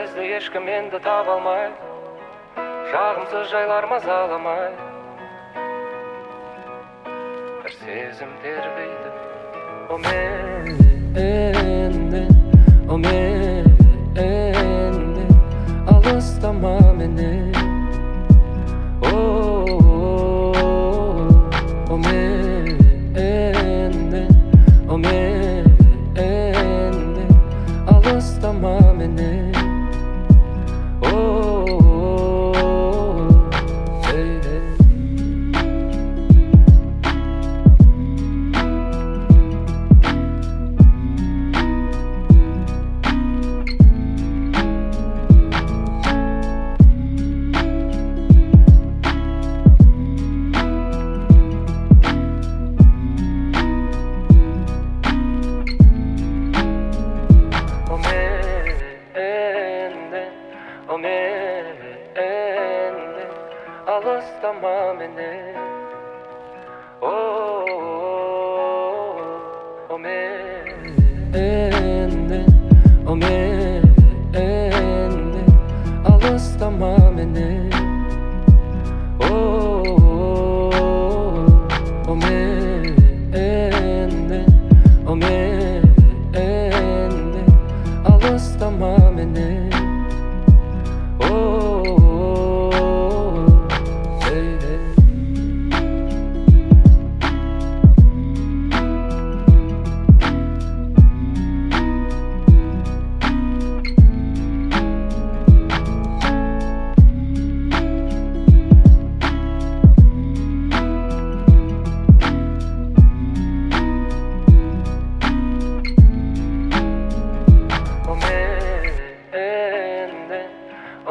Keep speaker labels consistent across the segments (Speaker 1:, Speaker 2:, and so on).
Speaker 1: бізді ешкім енді таба алмай, жағымсыз жайлар мазаламай, бір сезім тербейді. О менден, о менден, алыстама мені. О менден, о менден, алыстама мені. O mendin, alыстама мені. O mendin, o mendin, alыстама мені. O mendin, o mendin, alыстама мені. O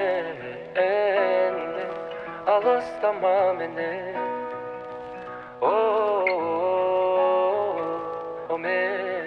Speaker 1: mendin, alыстама meni. O mendin.